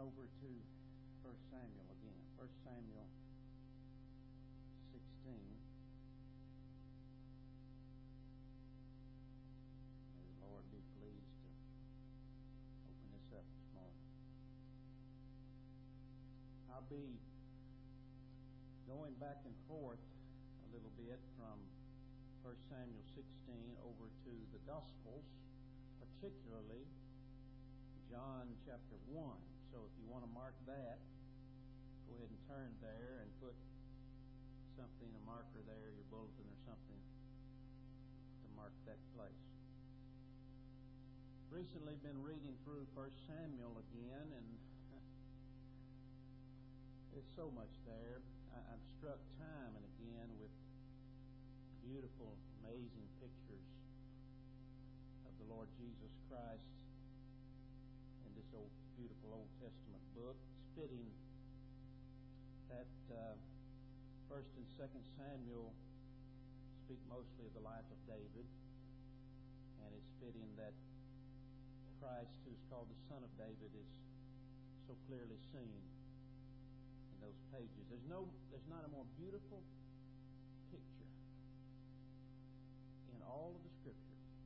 over to 1 Samuel again. 1 Samuel 16. May the Lord be pleased to open this up this morning. I'll be going back and forth a little bit from 1 Samuel 16 over to the Gospels, particularly John chapter 1. So if you want to mark that, go ahead and turn there and put something, a marker there, your bulletin or something, to mark that place. Recently been reading through 1 Samuel again, and there's so much there. I'm struck time and again with beautiful, amazing pictures of the Lord Jesus Christ in this beautiful Old Testament book. It's fitting that 1st and 2nd Samuel speak mostly of the life of David, and it's fitting that Christ, who's called the Son of David, is so clearly seen in those pages. There's not a more beautiful picture in all of the Scripture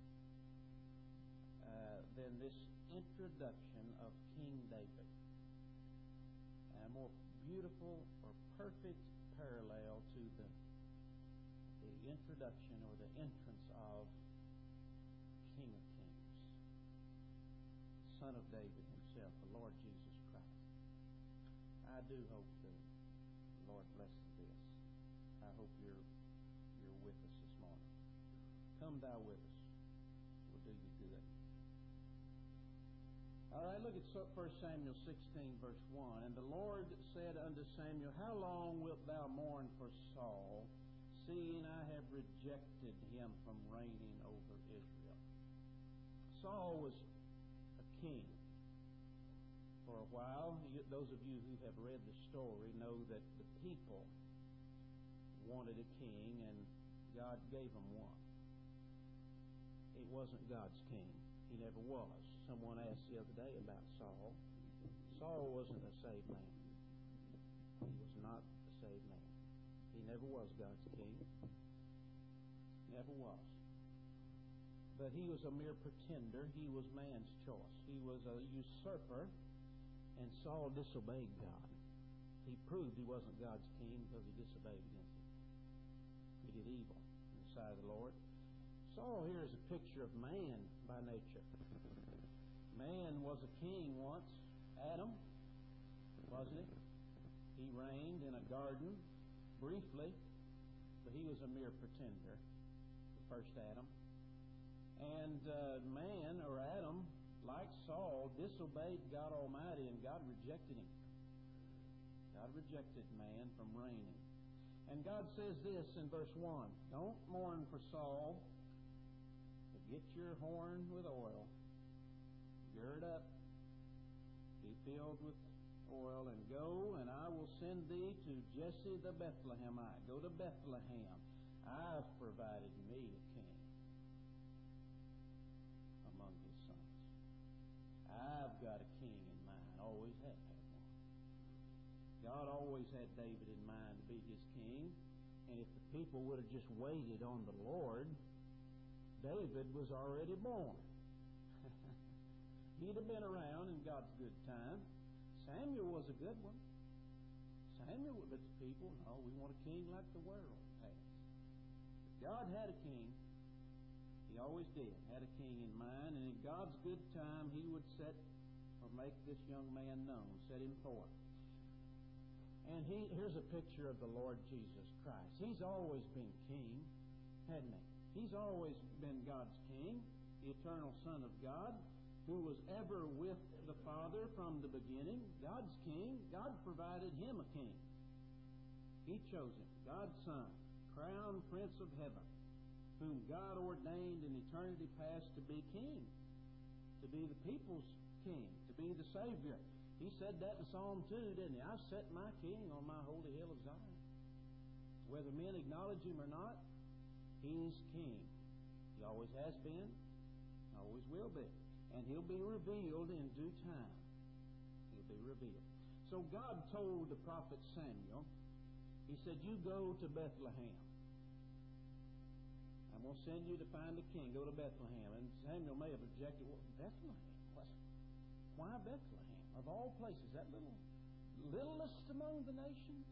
than this introduction of King David. And a more beautiful or perfect parallel to the introduction or the entrance of King of Kings, Son of David himself, the Lord Jesus Christ. I do hope that the Lord blesses this. I hope you're with us this morning. Come thou with us. We'll do you good. All right, look at 1 Samuel 16, verse 1. And the Lord said unto Samuel, How long wilt thou mourn for Saul, seeing I have rejected him from reigning over Israel? Saul was a king for a while. Those of you who have read the story know that the people wanted a king, and God gave them one. It wasn't God's king. He never was. Someone asked the other day about Saul. Saul wasn't a saved man. He was not a saved man. He never was God's king. Never was. But he was a mere pretender. He was man's choice. He was a usurper, and Saul disobeyed God. He proved he wasn't God's king because he disobeyed against him. He did evil in the sight of the Lord. Saul here is a picture of man by nature. Man was a king once. Adam, wasn't he? He reigned in a garden briefly, but he was a mere pretender, the first Adam. And man, or Adam, like Saul, disobeyed God Almighty, and God rejected him. God rejected man from reigning. And God says this in verse 1, Don't mourn for Saul, but get your horn with oil, gird up, be filled with oil, and go, and I will send thee to Jesse the Bethlehemite. Go to Bethlehem. I've provided me a king among his sons. I've got a king in mind. Always have had one. God always had David in mind to be his king, and if the people would have just waited on the Lord, David was already born. He'd have been around in God's good time. Samuel was a good one. Samuel, but the people, no, we want a king like the world has. God had a king. He always did. Had a king in mind, and in God's good time, He would set or make this young man known, set him forth. And here's a picture of the Lord Jesus Christ. He's always been king, hadn't he? He's always been God's king, the eternal Son of God, who was ever with the Father from the beginning. God's king. God provided him a king. He chose him. God's Son, crowned Prince of Heaven, whom God ordained in eternity past to be king, to be the people's king, to be the Savior. He said that in Psalm 2, didn't he? I've set my king on my holy hill of Zion. Whether men acknowledge him or not, he's king. He always has been, always will be. And he'll be revealed in due time. He'll be revealed. So God told the prophet Samuel, He said, you go to Bethlehem. I'm going to send you to find a king. Go to Bethlehem. And Samuel may have objected, well, Bethlehem? Why Bethlehem? Of all places, that littlest among the nations?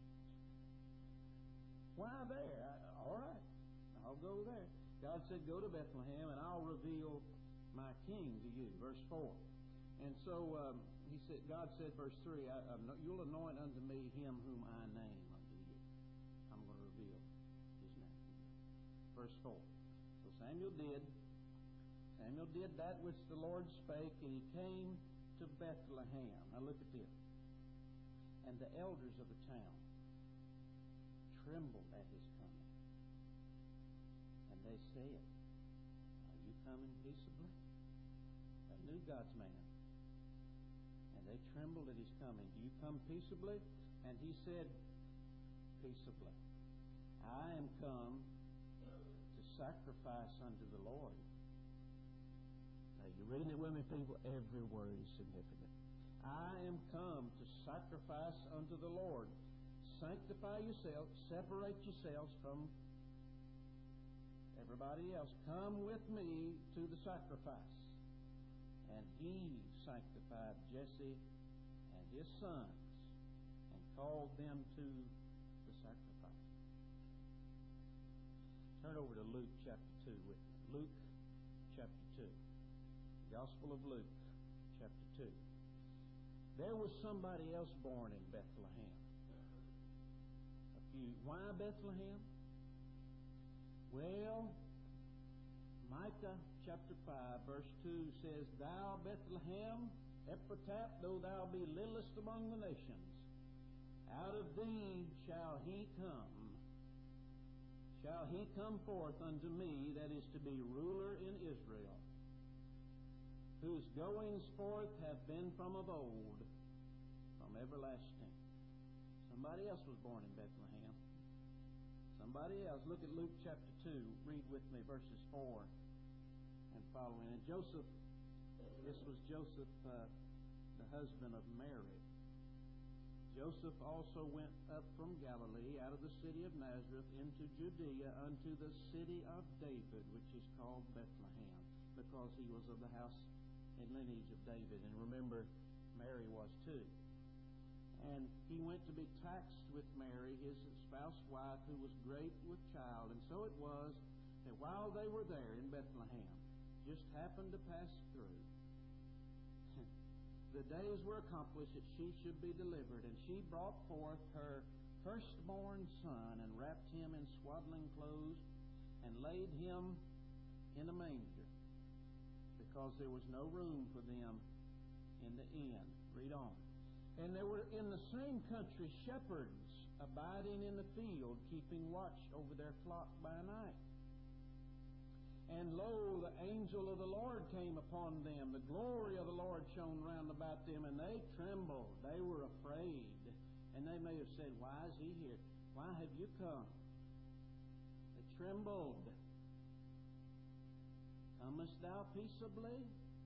Why there? All right, I'll go there. God said, go to Bethlehem, and I'll reveal my king to you. Verse 4. And so God said, verse 3, you'll anoint unto me him whom I name unto you. I'm going to reveal his name to you. Verse 4. So Samuel did that which the Lord spake, and he came to Bethlehem. Now look at this. And the elders of the town trembled at his coming. And they said, are you coming peaceably? They knew God's man. And they trembled at his coming. Do you come peaceably? And he said, peaceably. I am come to sacrifice unto the Lord. Now, you're reading it with me, people? Every word is significant. I am come to sacrifice unto the Lord. Sanctify yourselves, separate yourselves from everybody else. Come with me to the sacrifice. And he sanctified Jesse and his sons and called them to the sacrifice. Turn over to Luke chapter 2 with me. Luke chapter 2. The Gospel of Luke chapter 2. There was somebody else born in Bethlehem. Why Bethlehem? Well, Micah chapter 5 verse 2 says, Thou Bethlehem Ephratah, though thou be littlest among the nations, out of thee shall he come forth unto me, that is to be ruler in Israel, whose goings forth have been from of old, from everlasting. Somebody else was born in Bethlehem. Somebody else. Look at Luke chapter 2. Read with me verses 4 and following. And Joseph, this was Joseph, the husband of Mary. Joseph also went up from Galilee, out of the city of Nazareth, into Judea, unto the city of David, which is called Bethlehem, because he was of the house and lineage of David. And remember, Mary was too. And he went to be taxed with Mary, his spouse wife, who was great with child. And so it was that while they were there in Bethlehem, just happened to pass through, the days were accomplished that she should be delivered. And she brought forth her firstborn son, and wrapped him in swaddling clothes, and laid him in a manger, because there was no room for them in the inn. Read on. And there were in the same country shepherds abiding in the field, keeping watch over their flock by night. And lo, the angel of the Lord came upon them. The glory of the Lord shone round about them, and they trembled. They were afraid. And they may have said, why is he here? Why have you come? They trembled. Comest thou peaceably?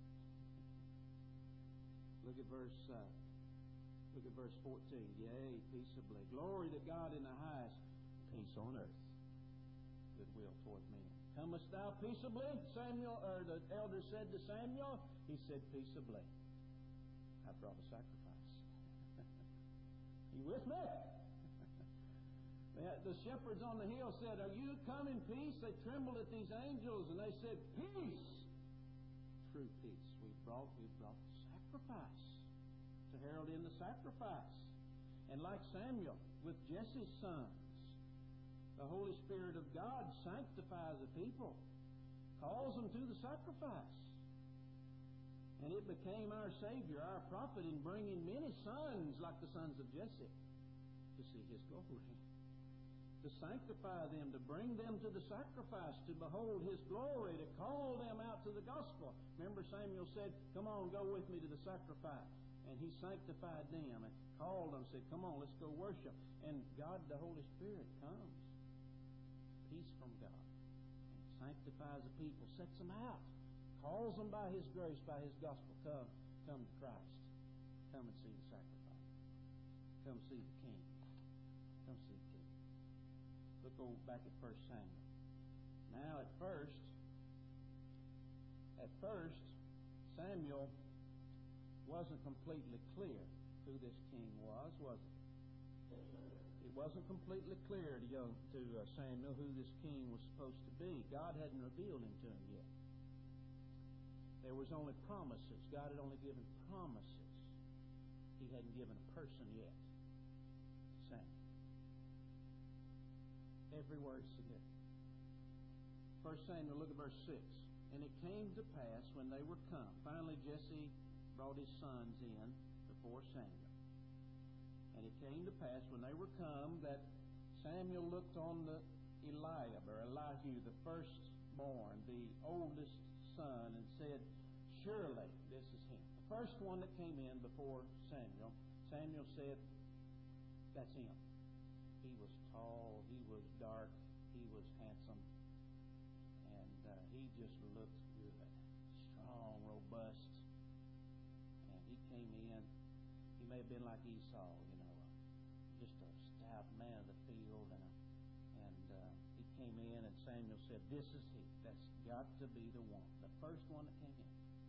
Look at verse 14. Yea, peaceably. Glory to God in the highest. Peace on earth. Goodwill toward men. Comest thou peaceably? The elder said to Samuel. He said, peaceably. I brought a sacrifice. You with me? The shepherds on the hill said, are you come in peace? They trembled at these angels, and they said, peace. True peace. We've brought the sacrifice, to herald in the sacrifice. And like Samuel with Jesse's sons, the Holy Spirit of God sanctifies the people, calls them to the sacrifice. And it became our Savior, our prophet, in bringing many sons like the sons of Jesse to see his glory, to sanctify them, to bring them to the sacrifice, to behold his glory, to call them out to the gospel. Remember, Samuel said, come on, go with me to the sacrifice. And he sanctified them and called them, said, come on, let's go worship. And God, the Holy Spirit, comes. Peace from God. And sanctifies the people, sets them out, calls them by his grace, by his gospel, come to Christ. Come and see the sacrifice. Come see the king. Come see the king. Look back at 1 Samuel. Now at first, Samuel wasn't completely clear who this king was it? It wasn't completely clear to Samuel who this king was supposed to be. God hadn't revealed him to him yet. There was only promises. God had only given promises. He hadn't given a person yet. Samuel. Every word significant. 1 Samuel, look at verse 6. And it came to pass when they were come. Finally Jesse brought his sons in before Samuel. And it came to pass when they were come that Samuel looked on the Eliab, or Elihu, the firstborn, the oldest son, and said, surely this is him. The first one that came in before Samuel, Samuel said, that's him. He was tall, he was dark, he was handsome, and he just looked good. Strong, robust. And he came in. He may have been like Esau, just a stout man of the field, and he came in, and Samuel said, this is he. That's got to be the one, the first one that came in.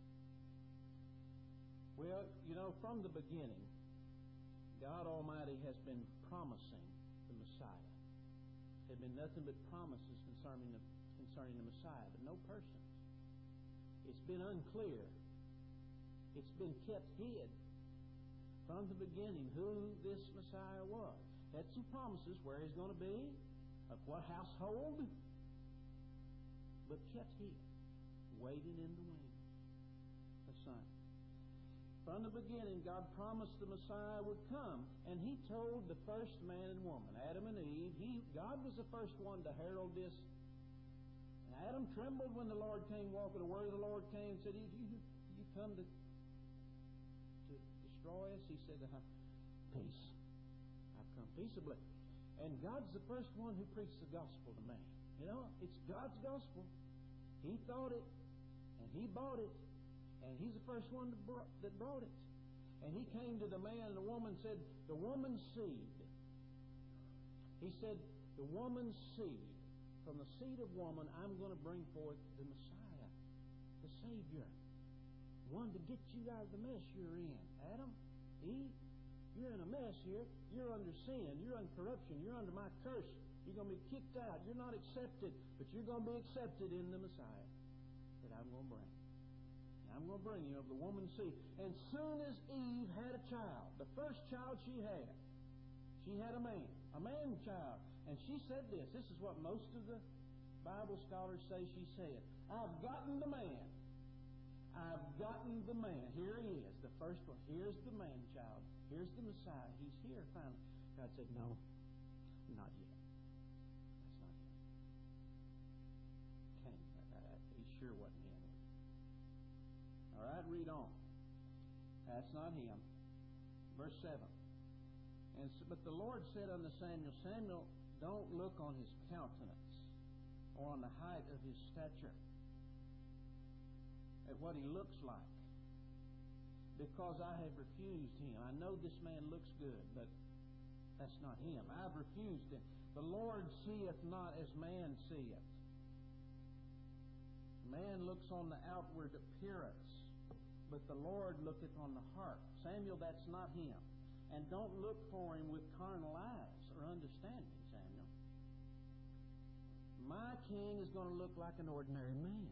Well, from the beginning, God Almighty has been promising the Messiah. There have been nothing but promises concerning the Messiah, but no persons. It's been unclear. It's been kept hid from the beginning who this Messiah was. Had some promises where he's going to be, of what household, but kept hid, waiting in the wings. The Son. From the beginning, God promised the Messiah would come, and He told the first man and woman, Adam and Eve. God was the first one to herald this. And Adam trembled when the Lord came walking. The word of the Lord came and said, "You come to destroy us?" He said, "Peace. I've come peaceably." And God's the first one who preached the gospel to man. It's God's gospel. He thought it, and He bought it, and He's the first one that brought it. And He came to the man and the woman and said, "The woman's seed." He said, "The woman's seed. From the seed of woman, I'm going to bring forth the Messiah, the Savior. One to get you out of the mess you're in. Adam, Eve, you're in a mess here. You're under sin. You're under corruption. You're under my curse. You're going to be kicked out. You're not accepted. But you're going to be accepted in the Messiah that I'm going to bring. And I'm going to bring you of the woman's seed." And soon as Eve had a child, the first child she had a man child. And she said this. This is what most of the Bible scholars say she said. "I've gotten the man. I've gotten the man." Here he is, the first one. Here's the man child. Here's the Messiah. He's here finally. God said, "No, not yet. That's not him." He sure wasn't him. All right, read on. That's not him. Verse 7. But the Lord said unto Samuel, "Samuel, don't look on his countenance or on the height of his stature, at what he looks like, because I have refused him." I know this man looks good, but that's not him. I've refused him. "The Lord seeth not as man seeth." Man looks on the outward appearance, but the Lord looketh on the heart. Samuel, that's not him. And don't look for him with carnal eyes or understanding, Samuel. My king is going to look like an ordinary man.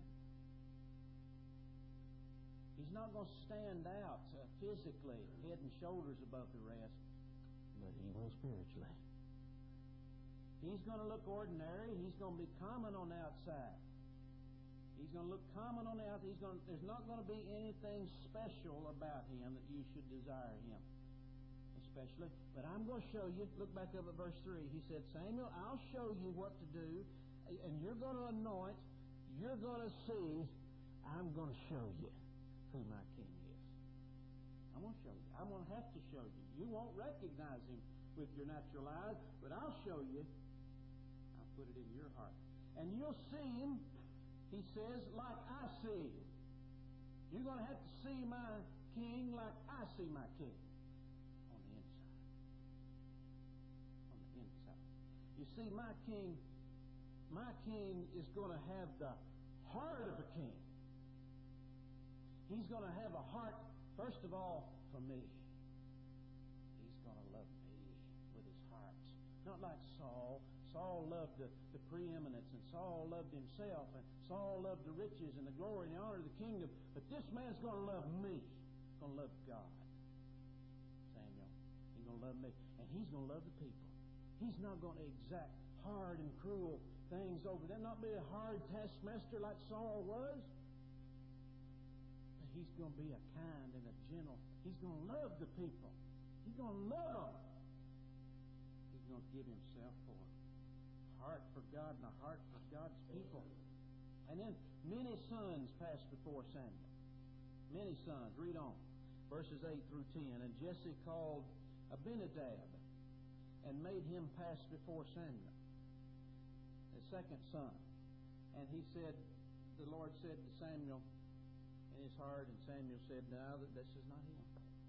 He's not going to stand out physically, head and shoulders above the rest, but he will spiritually. He's going to look ordinary. He's going to be common on the outside. He's going to look common on the outside. There's not going to be anything special about him that you should desire him, especially. But I'm going to show you. Look back up at verse 3. He said, "Samuel, I'll show you what to do, and you're going to anoint. You're going to see. I'm going to show you who my king is. I'm going to show you. I'm going to have to show you. You won't recognize him with your natural eyes, but I'll show you. I'll put it in your heart. And you'll see him," he says, "like I see him." You're going to have to see my king like I see my king on the inside. On the inside. You see, my king is going to have the heart of a king. He's going to have a heart, first of all, for me. He's going to love me with his heart. Not like Saul. Saul loved the preeminence, and Saul loved himself, and Saul loved the riches and the glory and the honor of the kingdom. But this man's going to love me. He's going to love God. Samuel. He's going to love me. And he's going to love the people. He's not going to exact hard and cruel things over them. Not be a hard taskmaster like Saul was. But he's going to be a kind and a gentle. He's going to love the people. He's going to love them. He's going to give himself for them. Heart for God and a heart for God's people. And then many sons passed before Samuel. Many sons. Read on. Verses 8 through 10. And Jesse called Abinadab and made him pass before Samuel, the second son. And he said, the Lord said to Samuel in his heart, and Samuel said, "Now that this is not him."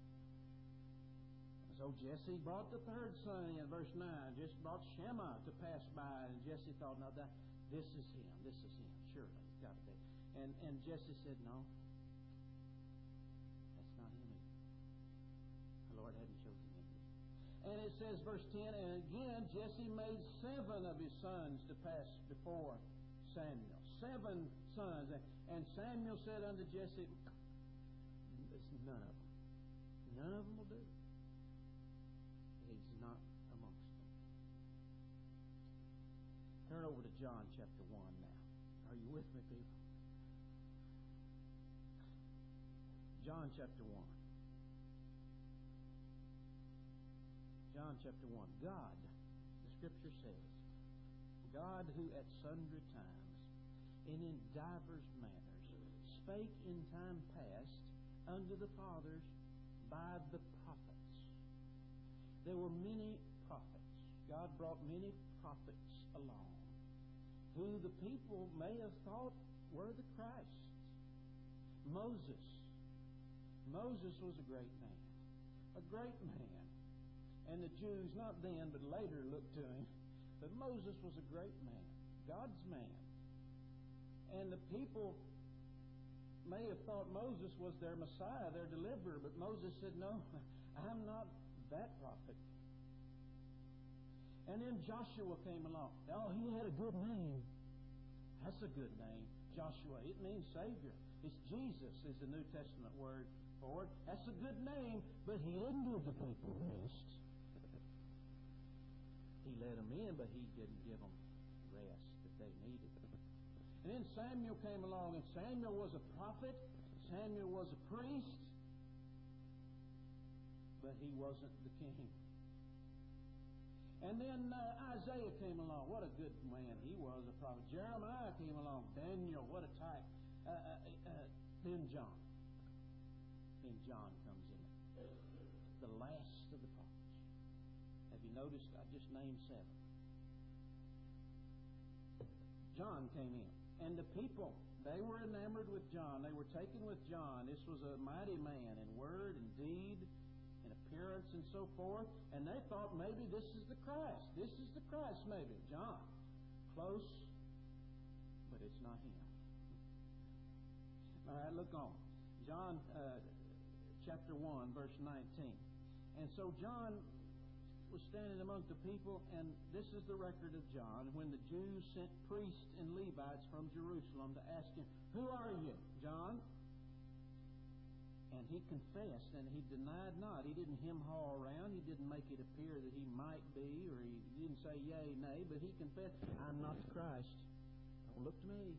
So Jesse brought the third son in, verse 9. Just brought Shammah to pass by, and Jesse thought, "No, this is him. This is him. Surely, it's got to be." And Jesse said, "No, that's not him either. The Lord hadn't chosen him." And it says, verse 10, and again Jesse made 7 of his sons to pass before Samuel. 7 sons. And Samuel said unto Jesse, "None of them. None of them will do. He's not amongst them." Turn over to John chapter 1 now. Are you with me, people? John chapter 1. John chapter 1. God, the Scripture says, God who at sundry times and in divers manners spake in time past unto the fathers by the prophets. There were many prophets. God brought many prophets along who the people may have thought were the Christ. Moses. Moses was a great man. A great man. And the Jews, not then, but later looked to him. But Moses was a great man. God's man. And the people may have thought Moses was their Messiah, their deliverer. But Moses said, "No, I'm not that prophet." And then Joshua came along. Oh, he had a good name. That's a good name. Joshua. It means Savior. It's Jesus is the New Testament word for it. That's a good name, but he didn't give the people rest. He let them in, but he didn't give them rest that they needed. And then Samuel came along, and Samuel was a prophet. Samuel was a priest. But he wasn't the king. And then Isaiah came along. What a good man he was, a prophet. Jeremiah came along. Daniel, what a type. Then John. Then John comes in. The last of the prophets. Have you noticed? I just named 7. John came in. And the people, they were enamored with John. They were taken with John. This was a mighty man in word and deed, in appearance and so forth. And they thought maybe this is the Christ. This is the Christ maybe. John. Close, but it's not him. All right, look on. John chapter 1, verse 19. And so John was standing among the people, and this is the record of John, when the Jews sent priests and Levites from Jerusalem to ask him, "Who are you, John?" And he confessed, and he denied not. He didn't hem-haw around. He didn't make it appear that he might be, or he didn't say yea, nay, but he confessed, "I'm not the Christ. Don't look to me.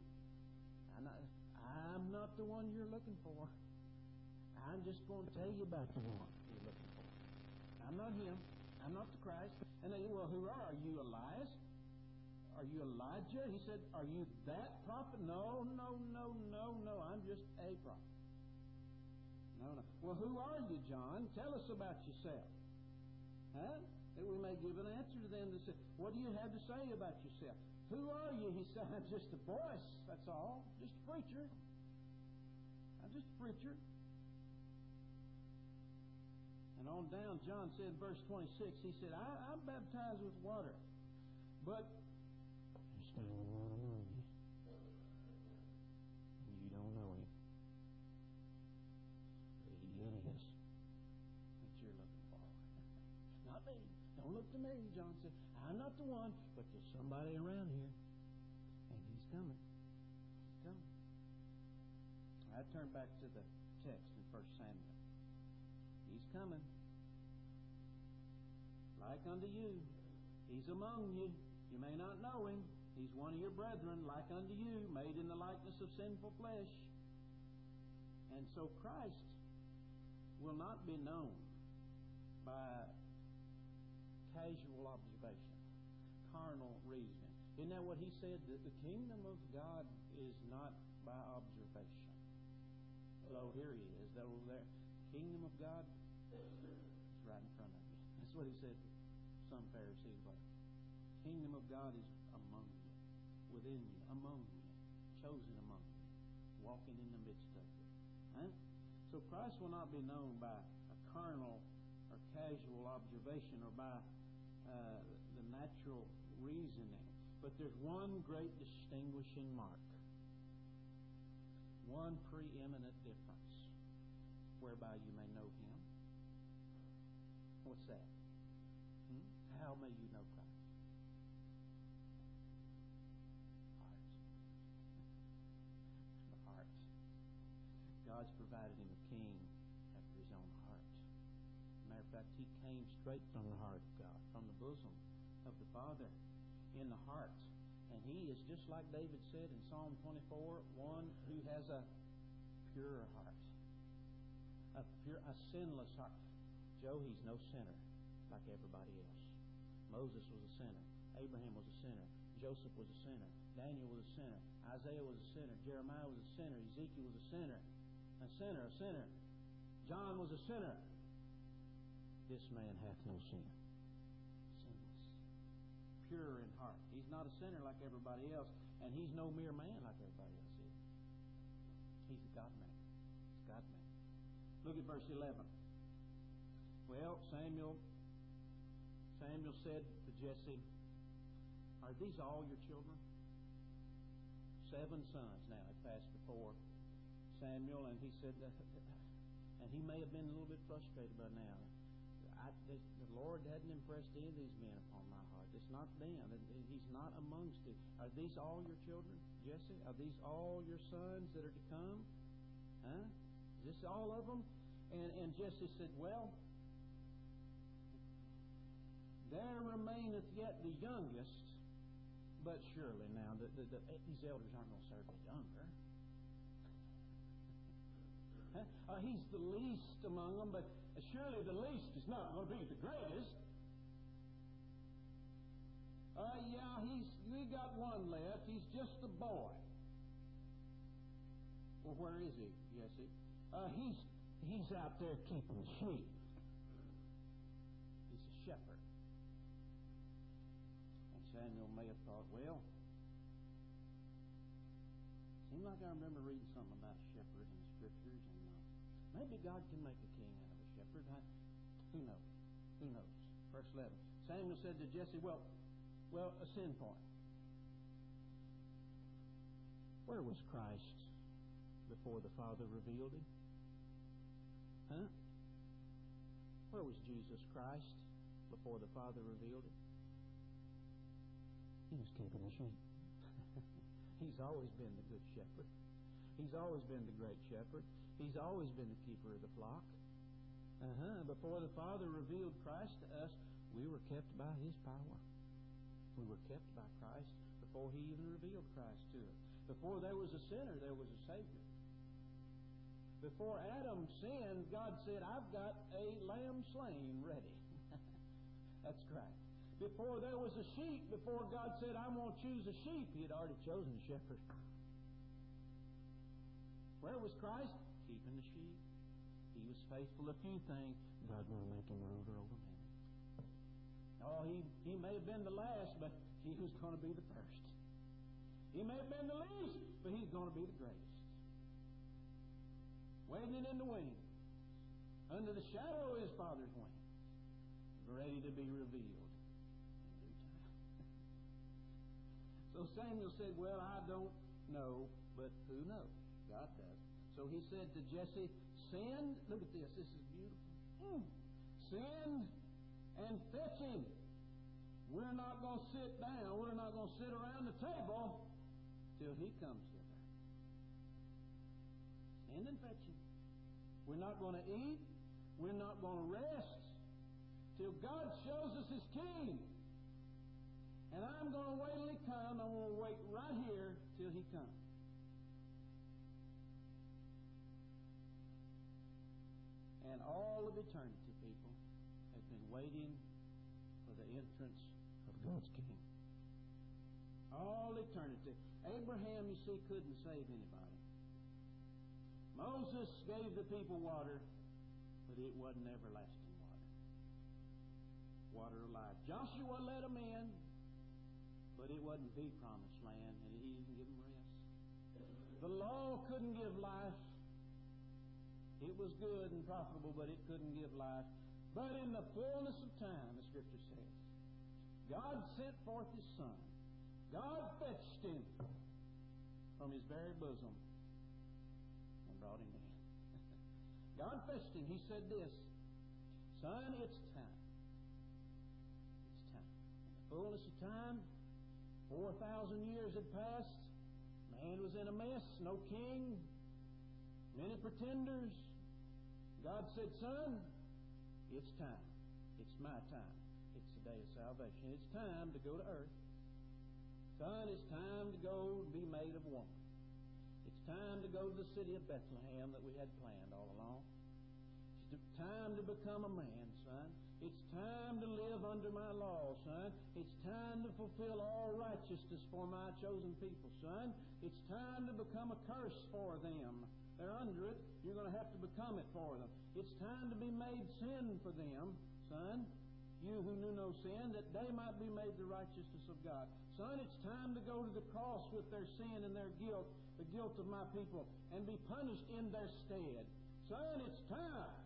I'm not the one you're looking for. I'm just going to tell you about the one you're looking for. I'm not him. I'm not the Christ." And they said, "Well, who are you, Elias? Are you Elijah?" He said, "Are you that prophet?" No. I'm just a prophet. No. "Well, who are you, John? Tell us about yourself." Huh? That we may give an answer to them that say, "What do you have to say about yourself?" "Who are you?" He said, "I'm just a voice, that's all. Just a preacher. I'm just a preacher." And on down, John said in verse 26, he said, I'm baptized with water, but there's standing one among you, and you don't know him. He is that you're looking for. Not me. Don't look to me, John said. I'm not the one, but there's somebody around here, and he's coming. He's coming. I turn back to the text in 1 Samuel. He's coming. Like unto you. He's among you. You may not know him. He's one of your brethren, like unto you, made in the likeness of sinful flesh. And so Christ will not be known by casual observation, carnal reasoning. Isn't that what he said? That the kingdom of God is not by observation. Oh, here he is, that over there. Kingdom of God is right in front of you. That's what he said to some Pharisees. Like, kingdom of God is among you, within you, among you, chosen among you, walking in the midst of you. Huh? So Christ will not be known by a carnal or casual observation or by the natural reasoning. But there's one great distinguishing mark, one preeminent difference whereby you may know him. What's that? How may you know Christ? Heart. The heart. God's provided him a king after his own heart. Matter of fact, he came straight from the heart of God, from the bosom of the Father, in the heart. And he is just like David said in Psalm 24, one who has a pure heart, a sinless heart. Joe, he's no sinner like everybody else. Moses was a sinner. Abraham was a sinner. Joseph was a sinner. Daniel was a sinner. Isaiah was a sinner. Jeremiah was a sinner. Ezekiel was a sinner. A sinner. John was a sinner. This man hath no sin. Sinless. Pure in heart. He's not a sinner like everybody else, and he's no mere man like everybody else is. He's a God-man. He's a God-man. Look at verse 11. Well, Samuel said to Jesse, are these all your children? 7 sons now had passed before Samuel, and he said, and he may have been a little bit frustrated by now. The Lord hadn't impressed any of these men upon my heart. It's not them. He's not amongst it. Are these all your children, Jesse? Are these all your sons that are to come? Huh? Is this all of them? And Jesse said, well, there remaineth yet the youngest, but surely now these elders aren't going to serve the younger. He's the least among them, but surely the least is not going to be the greatest. We got one left. He's just a boy. Well, where is he, Jesse? He's out there keeping sheep. He's a shepherd. And Samuel may have thought, well, seemed like I remember reading something about a shepherd in the Scriptures, and maybe God can make a king out of a shepherd. Who knows? Who knows? Verse 11. Samuel said to Jesse, well, a sin point. Where was Christ before the Father revealed him? Huh? Where was Jesus Christ before the Father revealed him? He was keeping the sheep. He's always been the good shepherd. He's always been the great shepherd. He's always been the keeper of the flock. Before the Father revealed Christ to us, we were kept by his power. We were kept by Christ before he even revealed Christ to us. Before there was a sinner, there was a Savior. Before Adam sinned, God said, I've got a lamb slain ready. That's right. Before there was a sheep, before God said, I'm going to choose a sheep, he had already chosen a shepherd. Where was Christ? Keeping the sheep. He was faithful a few things. God will make him ruler over many. Oh, he may have been the last, but he was going to be the first. He may have been the least, but he's going to be the greatest. Waiting in the wings under the shadow of his Father's wings, ready to be revealed in due time. So Samuel said, well, I don't know, but who knows? God does. So he said to Jesse, send, look at this, this is beautiful. Send and fetch him. We're not going to sit down, we're not going to sit around the table till he comes hither. Send and fetch him. We're not going to eat, we're not going to rest till God shows us his king. And I'm going to wait till he comes. I'm going to wait right here till he comes. And all of eternity, people, have been waiting for the entrance of God's king. All eternity. Abraham, you see, couldn't save anybody. Moses gave the people water, but it wasn't everlasting water. Water of life. Joshua led them in, but it wasn't the promised land, and he didn't give them rest. The law couldn't give life. It was good and profitable, but it couldn't give life. But in the fullness of time, the Scripture says, God sent forth his Son. God fetched him from his very bosom and brought him in. God fetched him. He said this, Son, it's time. It's time. In the fullness of time, 4,000 years had passed. Man was in a mess. No king. Many pretenders. God said, Son, it's time. It's my time. It's the day of salvation. It's time to go to earth. Son, it's time to go and be made of woman. It's time to go to the city of Bethlehem that we had planned all along. It's time to become a man, son. It's time to live under my law, son. It's time to fulfill all righteousness for my chosen people, son. It's time to become a curse for them. They're under it. You're going to have to become it for them. It's time to be made sin for them, son. You who knew no sin, that they might be made the righteousness of God. Son, it's time to go to the cross with their sin and their guilt, the guilt of my people, and be punished in their stead. Son, it's time.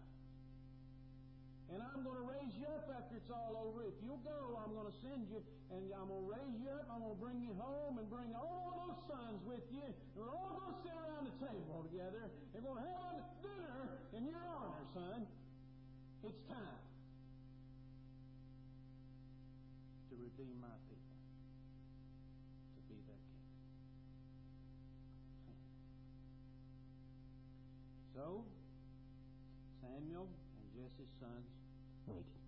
And I'm going to raise you up after it's all over. If you'll go, I'm going to send you, and I'm going to raise you up. I'm going to bring you home and bring all those sons with you. And we're all going to sit around the table together. And we're going to have a dinner in your honor, son. It's time to redeem my people, to be their king. So, Samuel and Jesse's sons waited.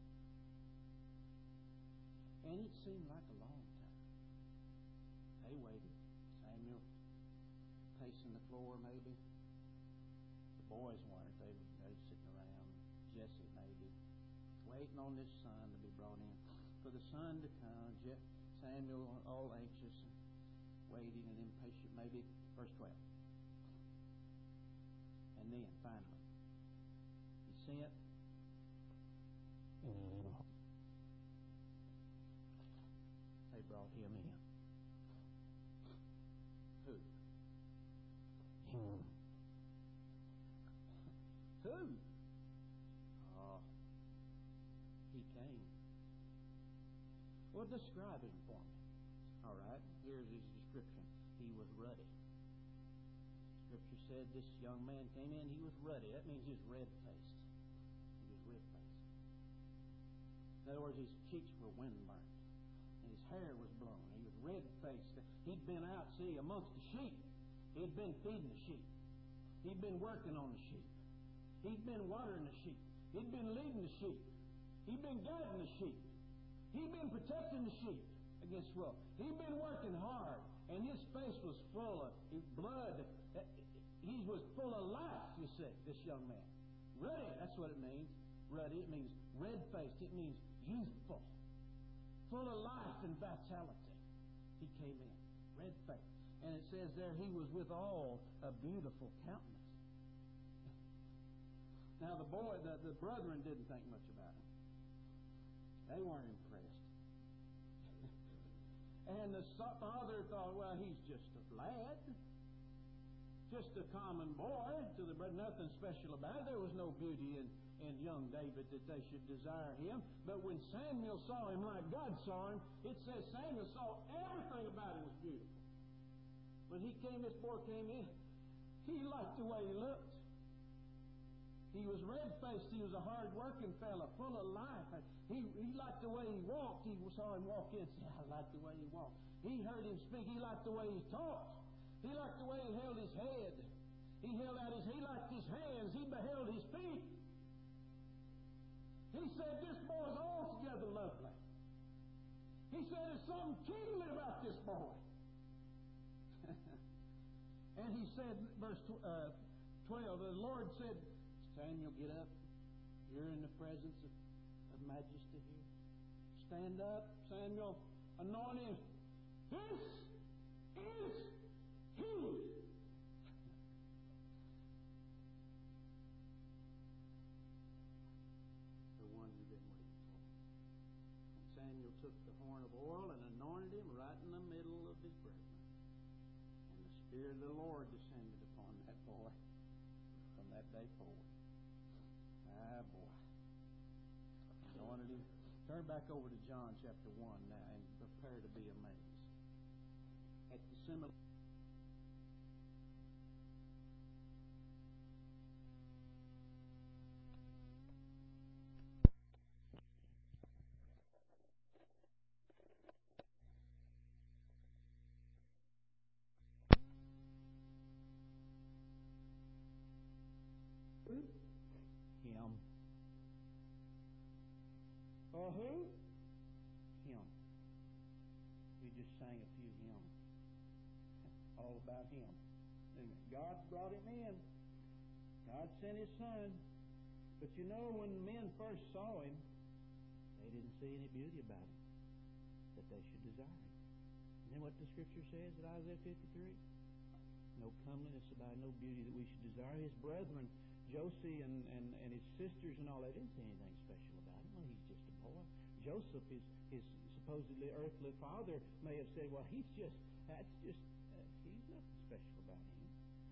And it seemed like a long time. They waited. Samuel pacing the floor, maybe. The boys weren't. They were sitting around. Jesse, maybe. Waiting on this son to be brought in. For the son to come. Samuel, all anxious, waiting and impatient. Maybe verse 12. And then, finally, he sent and they brought him in. Who? Him. Who? Oh, he came. Well, describe him for me. All right, here's his description. He was ruddy. Scripture said this young man came in, he was ruddy. That means he was red-faced. He was red-faced. In other words, his cheeks were windburnt. And his hair was blown. He was red-faced. He'd been out, see, amongst the sheep. He'd been feeding the sheep. He'd been working on the sheep. He'd been watering the sheep. He'd been leading the sheep. He'd been guiding the sheep. He'd been protecting the sheep against wolves. He'd been working hard. And his face was full of blood. He was full of life, you see, this young man. Ruddy, that's what it means. Ruddy, it means red-faced. It means youthful. Full of life and vitality. He came in, red-faced. And it says there, he was withal a beautiful countenance. Now the brethren didn't think much about him. They weren't impressed. And the father thought, well, he's just a lad. just a common boy to the brother, nothing special about it. There was no beauty in young David that they should desire him. But when Samuel saw him like God saw him, it says Samuel saw everything about him was beautiful. When this boy came in, he liked the way he looked. He was red-faced. He was a hard-working fella, full of life. He liked the way he walked. He saw him walk in and said, I like the way he walked. He heard him speak. He liked the way he talked. He liked the way he held his head. He liked his hands. He beheld his feet. He said, this boy's altogether lovely. He said, there's something kingly about this boy. And he said, verse 12, the Lord said, Samuel, get up. You're in the presence of majesty here. Stand up, Samuel. Anoint him. This is he. The one you've been waiting for. And Samuel took the horn of oil and anointed him right in the middle of his brethren. And the Spirit of the Lord descended upon that boy from that day forward. Ah, boy. Anointed him. Turn back over to John chapter 1 now and prepare to be amazed. At the similar him. For who? Him. We just sang a few hymns. All about him. God brought him in. God sent his son. But you know, when men first saw him, they didn't see any beauty about him that they should desire him. Isn't that what the Scripture says in Isaiah 53? No comeliness about no beauty that we should desire. His brethren, Joseph and his sisters and all, they didn't see anything special about him. Well, he's just a boy. Joseph, his supposedly earthly father, may have said, well, he's nothing special about him.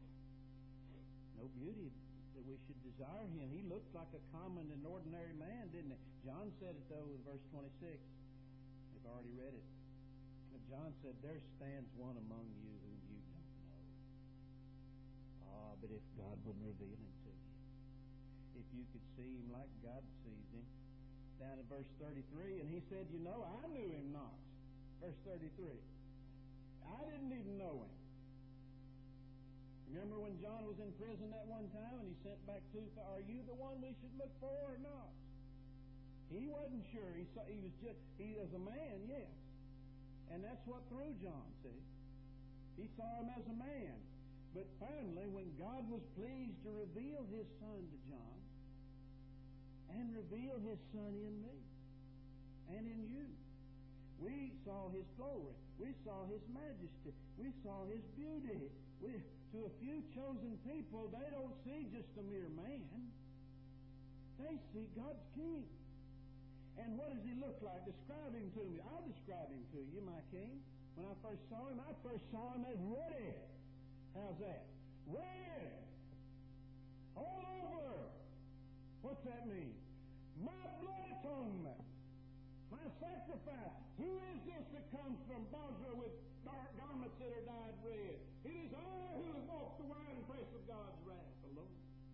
No beauty that we should desire him. He looked like a common and ordinary man, didn't he? John said it, though, in verse 26. We've already read it. But John said, there stands one among you whom you don't know. Ah, but if God would reveal him to you, if you could see him like God sees him. Down in verse 33, and he said, you know, I knew him not. Verse 33. I didn't even know him. Remember when John was in prison that one time and he sent back to, are you the one we should look for or not? He wasn't sure. He was a man, yes. And that's what threw John, see. He saw him as a man. But finally, when God was pleased to reveal his son to John, and reveal his son in me and in you, we saw his glory. We saw his majesty. We saw his beauty. To a few chosen people, they don't see just a mere man. They see God's king. And what does he look like? Describe him to me. I'll describe him to you, my king. When I first saw him as red. How's that? Red. All over. What's that mean? My blood atonement. My sacrifice. Who is this that comes from Basra with dark garments that are dyed red? It is I who have walked the winepress of God's wrath, the Lord.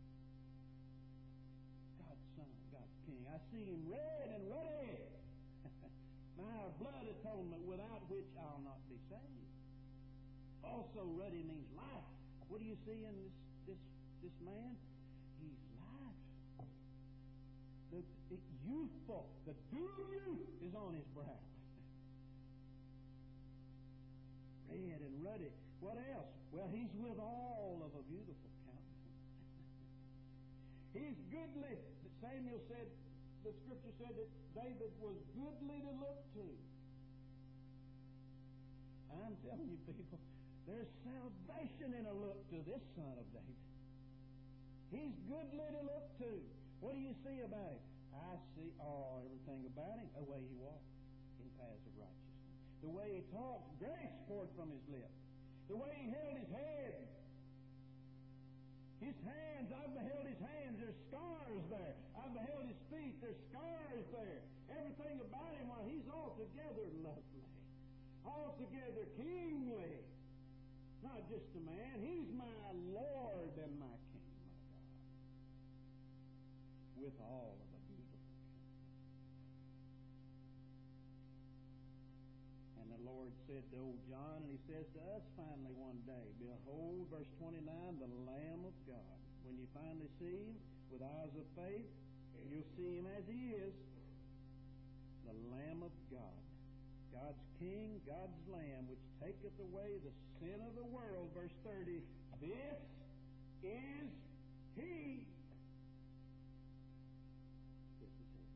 God's Son, God's King. I see him red and ruddy. My blood atonement, without which I'll not be saved. Also, ruddy means life. What do you see in this man? He's life. The youthful, the dew of youth is on his brow. Red and ruddy. What else? Well, he's with all of a beautiful countenance. He's goodly. Samuel said, the Scripture said that David was goodly to look to. I'm telling you, people, there's salvation in a look to this son of David. He's goodly to look to. What do you see about him? I see everything about him. The way he walked in paths of righteousness. The way he talked, grace poured from his lips. The way he held his head. His hands, I've beheld His hands. There's scars there. I've beheld His feet. There's scars there. Everything about Him, well, He's altogether lovely. Altogether kingly. Not just a man. He's my Lord and my King, my God. With all of the beautiful things. And the Lord said to old John, and He says to us finally one day, behold, verse 29, the Lamb of God. When you finally see Him with eyes of faith, you'll see Him as He is. The Lamb of God. God's King, God's Lamb, which taketh away the sin of the world. Verse 30, this is He. This is He.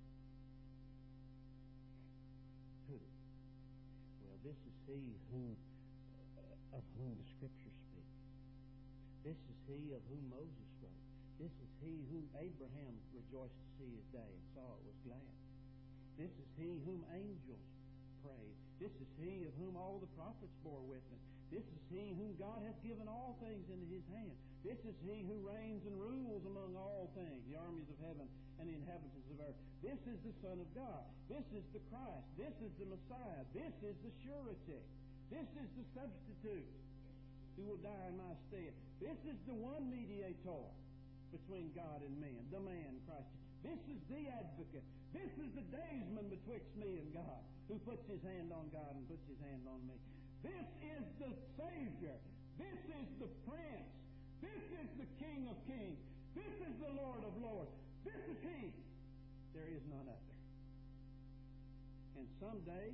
Who? Well, this is He of whom the Scriptures speak. This is He of whom Moses wrote. This is He whom Abraham rejoiced to see His day and saw it was glad. This is He whom angels prayed. This is He of whom all the prophets bore witness. This is He whom God hath given all things into His hand. This is He who reigns and rules among all things, the armies of heaven and the inhabitants of earth. This is the Son of God. This is the Christ. This is the Messiah. This is the surety. This is the substitute who will die in my stead. This is the one mediator between God and man, the man Christ. This is the advocate. This is the daysman betwixt me and God, who puts his hand on God and puts his hand on me. This is the Savior. This is the Prince. This is the King of kings. This is the Lord of lords. This is He. There is none other. And someday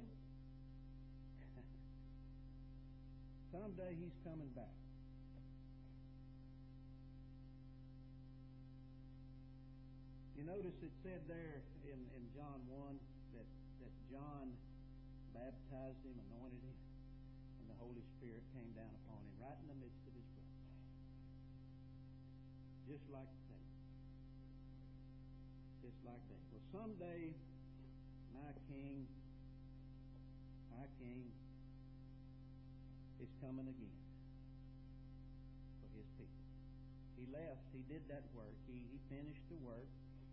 He's coming back. You notice it said there in John 1 that John baptized Him, anointed Him, and the Holy Spirit came down upon Him right in the midst of His brothers. Just like that. Just like that. Well, someday my King is coming again for His people. He left. He did that work. He finished the work.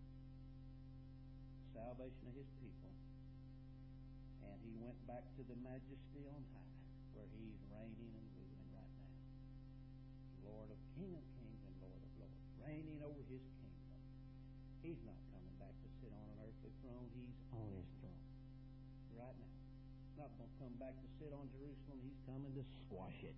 Salvation of His people, and He went back to the majesty on high, where He's reigning and ruling right now. Lord of King of kings and Lord of lords, reigning over His kingdom. He's not coming back to sit on an earthly throne. He's on His throne right now. Not going to come back to sit on Jerusalem. He's coming to squash it.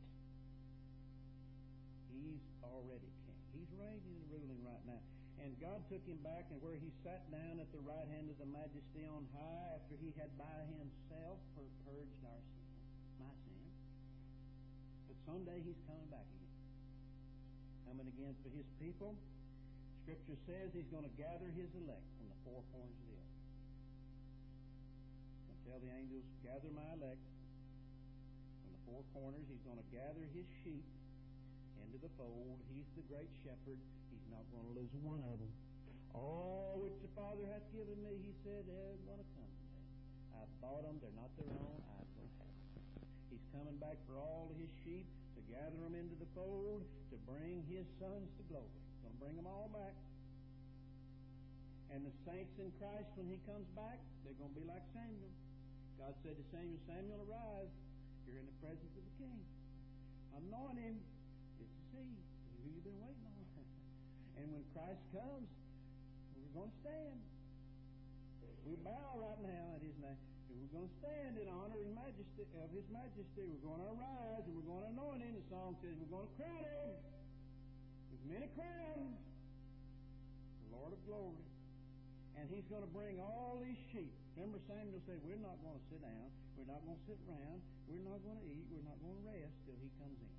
He's already king. He's reigning and ruling right now. And God took Him back, and where He sat down at the right hand of the majesty on high, after He had by Himself purged our sin, my sin. But someday He's coming back again. Coming again for His people. Scripture says He's going to gather His elect from the four corners of the earth. He's going to tell the angels, gather my elect from the four corners. He's going to gather His sheep into the fold. He's the great shepherd. He's not going to lose one of them. All which the Father hath given me, He said, they're going to come to me. I've bought them. They're not their own. I'm going to have them. He's coming back for all of His sheep, to gather them into the fold, to bring His sons to glory. He's going to bring them all back. And the saints in Christ, when He comes back, they're going to be like Samuel. God said to Samuel, Samuel, arise. You're in the presence of the King. Anoint him. This is He. Who you've been waiting on. And when Christ comes, we're going to stand. We bow right now at His name. And we're going to stand in honor and majesty of His majesty. We're going to arise and we're going to anoint Him. The song says we're going to crown Him with many crowns, the Lord of glory. And He's going to bring all these sheep. Remember, Samuel said, we're not going to sit down. We're not going to sit around. We're not going to eat. We're not going to rest till He comes in.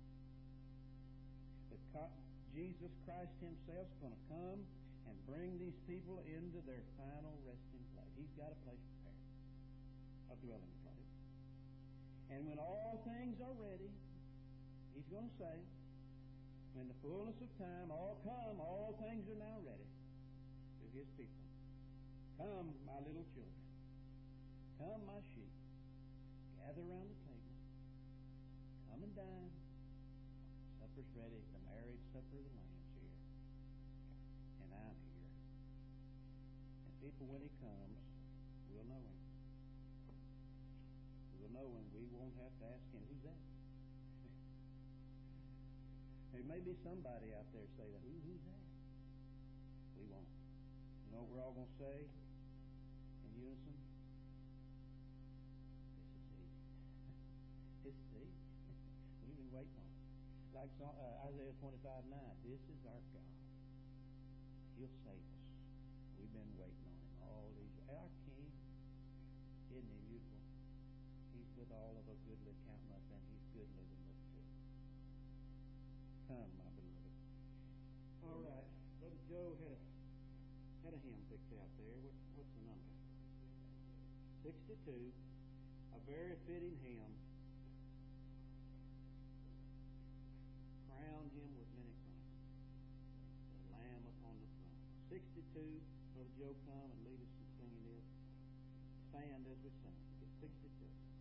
But Jesus Christ Himself is going to come and bring these people into their final resting place. He's got a place prepared, a dwelling place. And when all things are ready, He's going to say, when the fullness of time, all things are now ready to His people. Come, my little children. Come, my sheep. Gather around the table. Come and dine. Supper's ready. The marriage supper of the Lamb's here. people, when He comes, we'll know Him. We'll know Him. We won't have to ask Him, who's that? There may be somebody out there say that, who's that? We won't. You know what we're all going to say in unison? This is He. We've been waiting on it. Like Isaiah 25:9, this is our God. He'll save us. We've been waiting on Him all these years. Our King, isn't He beautiful? He's with all of a goodly countenance, and He's goodly to look to. Come, my beloved. All right. Brother Joe had a hymn picked out there. What's the number? 62. A very fitting hymn. Crown Him with many crowns. The Lamb upon the throne. 62. Brother Joe, come and lead us in singing this. Stand as we sing. It's 62.